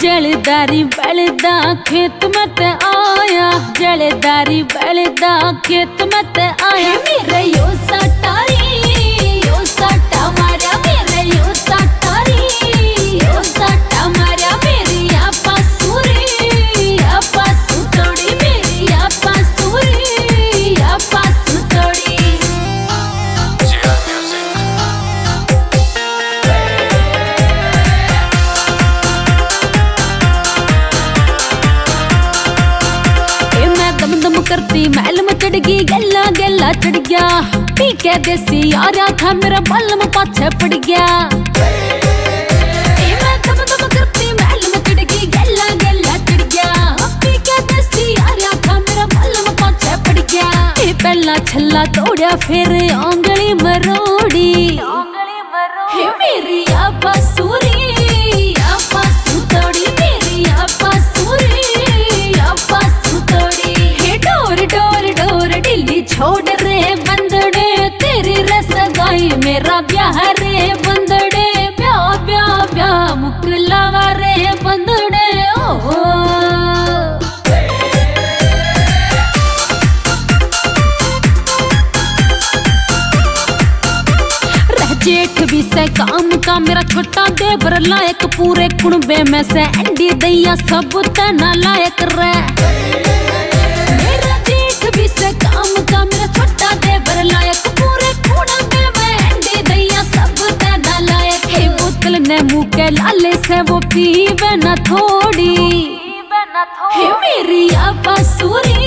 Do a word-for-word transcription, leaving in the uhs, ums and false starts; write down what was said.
जलदारी बलदा खेत मत आया, जलदारी बलदा खेत मत आया। मेरे यो सटारी यो सटा मारा, मेरे यो सटारी यो सटा मारा। मेरी आपा सूरी आपा सुतोड़ी, मेरी आपा सूरी आपा सुतोड़ी। करती महल में चढ़ गई, गला गला चढ़ गया। पी के देसी यारा था मेरा बल्लम पाछे पड़ गया। मैं दम दम करती महल में चढ़ गई, गला गला चढ़ गया। पी के देसी यारा था मेरा बल्लम पाछे पड़ गया। पहला छल्ला तोड़ा फिर आंगली मरोड़ी, आंगली मरोड़ी। मेरी आपा सूरी आपा सुतोड़ी, मेरी आपा सूरी आपा सुतोड़ी। डोर डोर डोर ढिल्ली छोड़ रे बंदड़े, तेरी रसगाई मेरा ब्याह रे बंदड़े। ब्याह ब्याह ब्याह मुकलावा रे बंदड़े। ओ जेठ भी से काम का मेरा छोटा देवर लायक। पूरे कुणबे में से अंडी दैया सब तना लायक रे। से काम का मेरा छोटा देवर लायक। पूरे कुणबे में अंडी दैया सब तना लायक। हे बोतल ने मुँह के लाले से वो पीवे न थोड़ी, हे मेरी आपा सूरी